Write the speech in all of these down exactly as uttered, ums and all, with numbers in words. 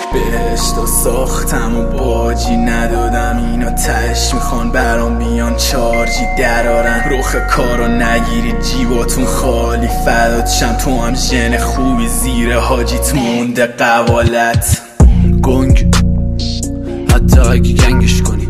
بهشت و ساختم و باجی ندادم، اینا تهش میخوان برام بیان چارجی درارن. رخ کارو نگیری جیباتون خالی فدات شم، تو هم ژن خوبی زیر حاجیت مونده قوالت. گنگ حتی اگه گنگش کنی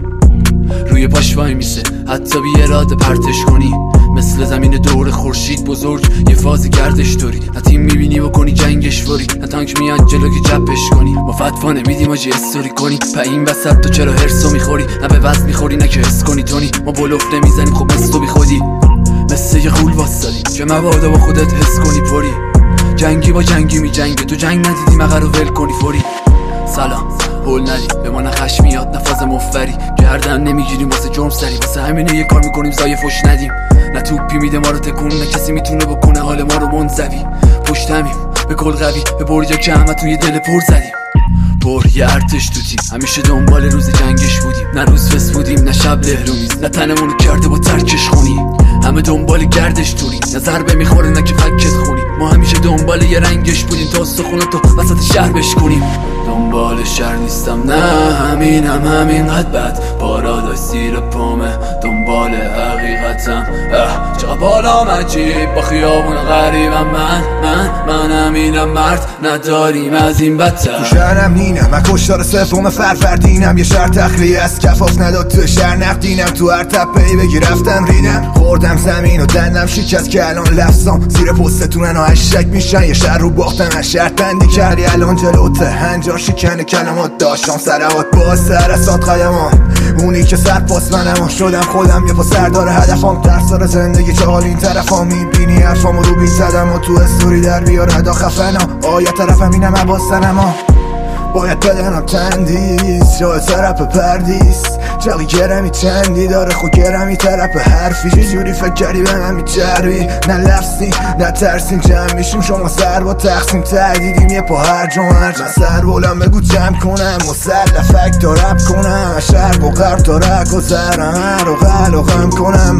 روی پاش وای میسه، حتی بی اراده پرتش کنی. مثل زمین دور خورشید بزرگ یه فاز گردش داری، نه تیم میبینی بکنی جنگش واری، نه تانک میاد جلو که جپش کنی. ما فتوا نمیدیم آجی استوری کنی، پا این وسط تو چرا هرسو میخوری؟ نه به وزن میخوری نه که حس کنی تونی. ما بلوف نمیزنیم خب مثل تو بی خودی، مثل یه غول واسدی که مبادا با خودت حس کنی پری. جنگی با جنگی می جنگه، تو جنگ ندیدی مغر رو ول کنی فوری. سلام هول ندی به ما، نه خشم میاد نه فاز مفری، گردن نمیگیریم واسه جرم سری، واسه همینه یه کار میکنیم زای فوش ندیم. نه توپی میده ما رو تکون، نه کسی میتونه بکنه حال ما رو منزوی. پشتمیم به کل قوی، به برجا که همه توی دل پر زدیم. پر یه ارتش تو تیم، همیشه دنبال روز جنگش بودیم، نه روز فس بودیم نه شب لهرومیز، نه تنمونو کرده با ترکش خونی. همه دنبال گردش توری، نه ضربه میخوره نه که فکت خونی. ما همیشه دنبال یه رنگش بودیم تا سخونتو وسط شهر بشکنیم. دنبال شهر نیستم نه همینم همینقدر بد، پاراداش زیر پامه دنبال حقیقتم. چقدر بالام عجیب با خیابون غریبم، من من من همینم مرد نداریم از این بدتر. تو شهرم نینم من کشتار سوم فرفردینم، یه شهر تخلیه از کفاف نداد تو شهر نقدینم. تو هر تپه‌ای بگی رفتم ریدم، خوردم زمین و دندم شکست که الان لفظام زیر پستتونن و هشتگ میشن. یه شهر رو باختم از شرط بندی کردی الان جلوته، هنجار شکنه کلمات داشتم سروات با سر اسات قدمام. اونی که سر پاس منم شدم خودم، یه پا سردار هدفام ترسار زندگی که حال این طرفا میبینی حرفامو رو بی زدم و تو استوری در بیار هدا خفنا. آیا طرفم اینم عباستنم ها باید بدنم تندیس، جای طرف پردیس جاقی گرمی چندی داره خود گرمی طرف حرفی. چه جوری فکر کردی به من میچربی؟ نه لفظی نه ترسیم جمع میشیم شما سر با تقسیم تردیدیم یه پا هر جمعر. من سر بولم بگو جمع کنم مسلفک تا رب کنم، شهر با غرب تا رک و زرم رو غل و غم کنم.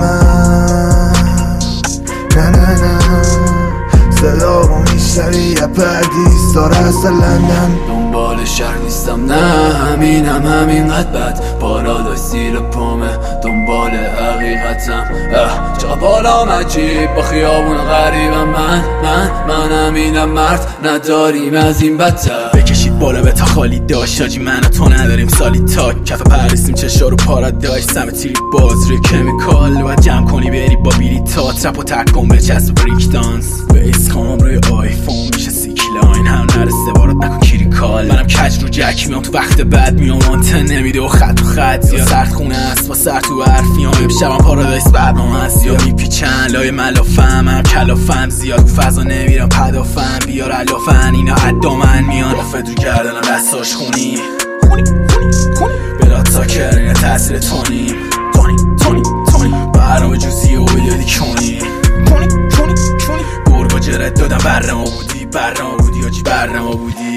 من نه نه نه صدا رو میشنوی یه پردیس داره اصلا لندن. دنبال شهر نیستم نه همینم همینقدر بد، پاراداش زیر پامه دنبال حقیقتم. چقدر بالام عجیب با خیابون غریبم، من من من همینم مرد نداریم از این بدتر. بکشید بالا به تا خالی داشت آجی من و تو نداریم سالی تاک، کف پرستیم چشا رو پاراداش سم تیری باز روی کمیکال. باید جمع کنی بری با بیری تا ترپ و ترک کن بچسب بریک دانس. بیس کام روی آیفون میشه سیکلاین، هم نرسه بارات نکن کیریکال. منم کج رو جک میام تو وقت بعد میام آنتن نمیده و خط و خط زیاد سرد خونه است با سر تو حرفیام. امشبم پارادایس برنامه هست یا میپیچن لای ملافم، هم کلافم زیاد و فضا نمیرم پدافم. بیار علافن اینا عدامن میان با فدر کردنم دستاش خونی خونی خونی خونی بلا تاکر اینا تاثیر تونیم تونی تونی تونی برنامه جوزی و بیدادی کنی کنی کنی کنی گرگا جرد دادم برنامه بودی برنامه بودی آجی برنامه بودی.